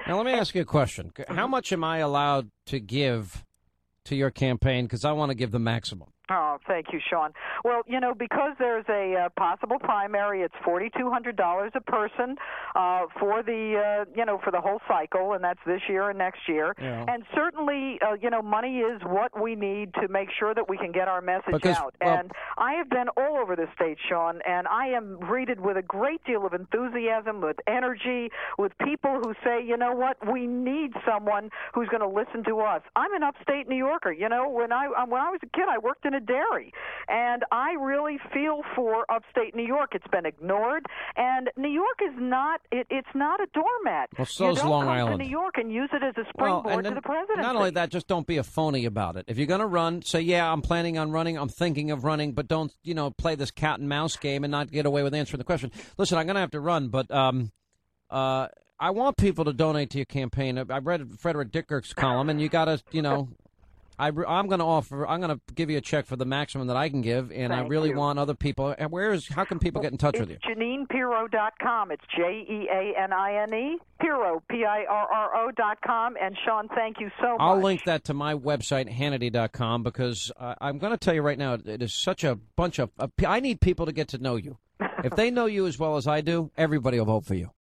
Now, let me ask you a question. How much am I allowed to give to your campaign? Because I want to give the maximum. Oh, thank you, Sean. Well, because there's a possible primary, it's $4,200 a person for the whole cycle, and that's this year and next year. Yeah. And certainly, money is what we need to make sure that we can get our message out. Well, and I have been all over the state, Sean, and I am greeted with a great deal of enthusiasm, with energy, with people who say, you know what, we need someone who's going to listen to us. I'm an upstate New Yorker. When I was a kid, I worked in a dairy, and I really feel for upstate New York. It's been ignored, and New York is not it's not a doormat. Well, so is Long Island. You don't come to New York and use it as a springboard to the presidency. Not only that, just don't be a phony about it. If you're going to run, say, yeah, I'm planning on running, I'm thinking of running, but don't, play this cat and mouse game and not get away with answering the question. Listen, I'm going to have to run, but I want people to donate to your campaign. I read Frederick Dicker's column, and you got to, I'm going to give you a check for the maximum that I can give, and I really want other people. How can people get in touch with you? JeaninePirro.com. It's JeAnine, Pirro, PIRRO.com. And Sean, thank you so much. I'll link that to my website, Hannity.com, because I'm going to tell you right now, it is such a bunch of I need people to get to know you. If they know you as well as I do, everybody will vote for you.